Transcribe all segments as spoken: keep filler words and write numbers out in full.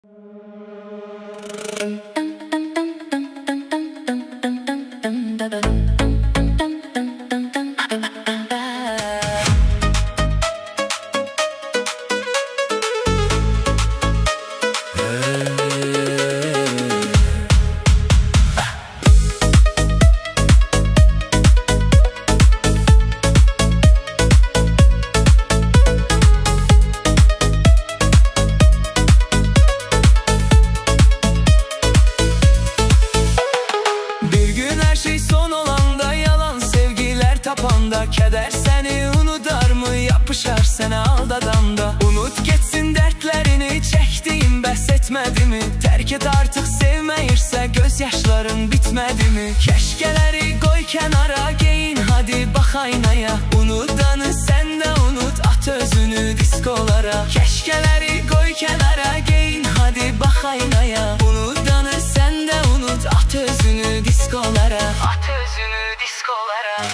Keder seni unutar mı? Yapışar seni aldadanda. Unut geçsin dertlerini, çektiğim bəs etmedi mi? Terk et artık sevmeyirse gözyaşların bitmedi mi? Keşkeleri koy kenara, giyin hadi bak aynaya. Unutanı sen de unut, at özünü diskolara. Keşkeleri koy kenara, giyin hadi bak aynaya. Unutanı sen de unut, at özünü diskolara. At özünü diskolara.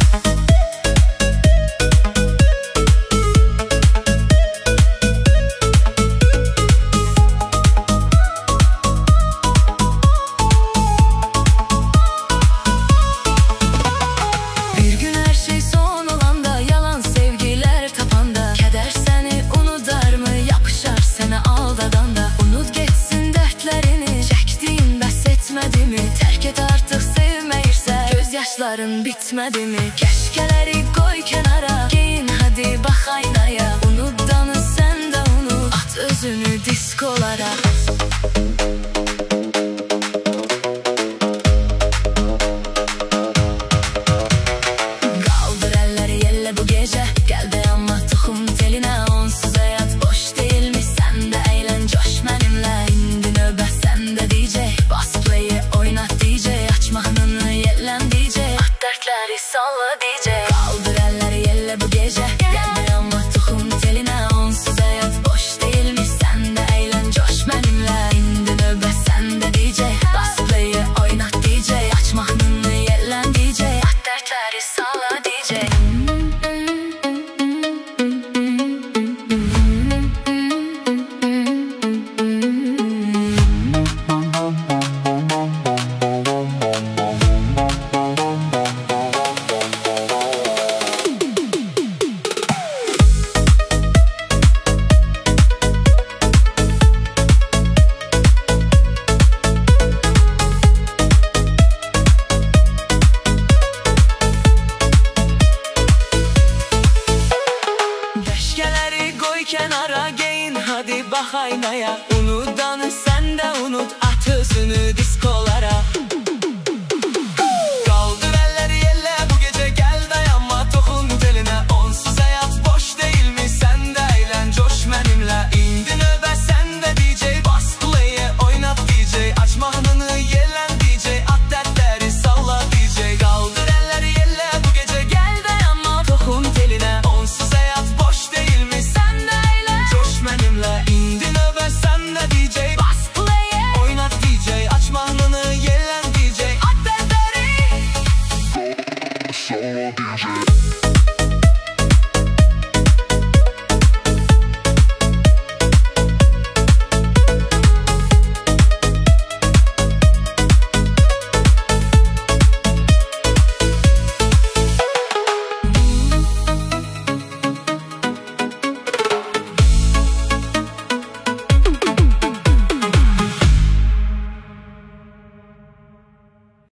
Yaşların bitmedi mi? Keşkeleri koy kenara, giyin hadi bak aynaya. Unutanı sen de unut, at özünü diskolara. Kaldır elleri yelle bu gece, gel dayanma toxum teline. Onsuz hayat boş değil mi? Sen de eğlen coş benimle. İndi növbət sende D J, bas play'i oynat D J. Aç mahnını yellen D J, dertleri salla D J. Kaldır elleri yelle bu gece, gel dayanma toxum teline. Onsuz hayat boş değil mi? Sen de eğlen coş benimle. İndi növbət sende D J, bas play'i oynat D J. Aç mahnını yellen D J, dertleri salla D J. Kenara, giyin hadi bak aynaya. Unutanı sen de unut, at özünü